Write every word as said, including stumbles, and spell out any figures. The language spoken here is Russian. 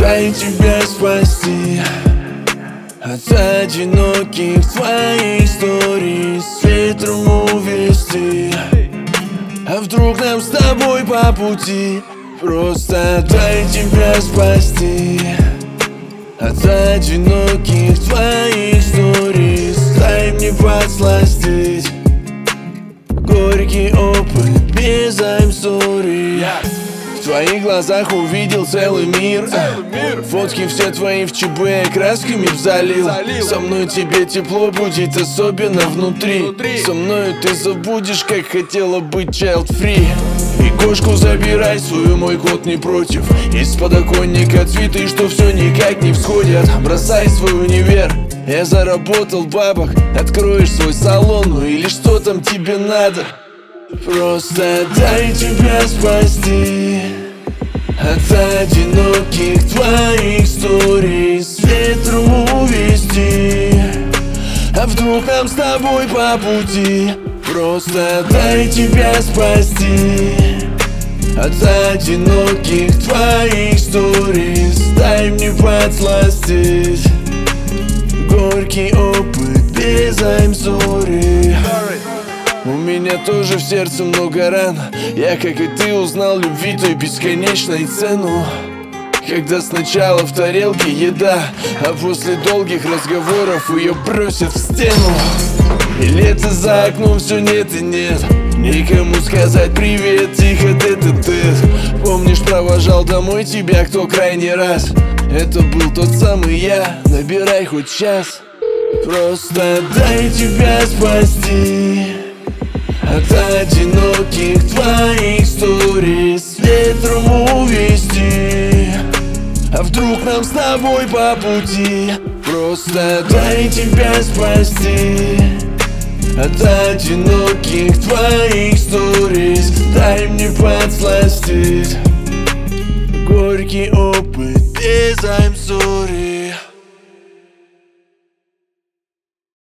дай тебя спасти от одиноких твоих историй, с ветром увести. А вдруг нам с тобой по пути? Просто дай тебя спасти от одиноких твоих историй, дай мне подсластить горький опыт без I'm sorry. В твоих глазах увидел целый мир, целый мир. Фотки все твои в ЧБ красками залил. залил Со мной тебе тепло будет, особенно внутри. внутри Со мною ты забудешь, как хотела быть child free. И кошку забирай свою, мой кот не против. Из подоконника цветы, что все никак не всходят. Бросай свой универ, я заработал бабок. Откроешь свой салон, ну или что там тебе надо. Просто дай тебя спасти от одиноких твоих историй, с ветром увести. А вдруг нам с тобой по пути? Просто дай тебя спасти от одиноких твоих историй, дай мне подсластить горький опыт без I'm sorry. У меня тоже в сердце много ран. Я, как и ты, узнал любви той бесконечной цену. Когда сначала в тарелке еда, а после долгих разговоров ее бросят в стену. И лето за окном все нет и нет, никому сказать привет, тихо тет-а-тет. Помнишь, провожал домой тебя кто крайний раз? Это был тот самый я, набирай хоть час. Просто дай тебя спасти от одиноких твоих историй, с ветром увести. А вдруг нам с тобой по пути? Просто дай тебя спасти от одиноких твоих историй, дай мне подсластить горький опыт без I'm sorry.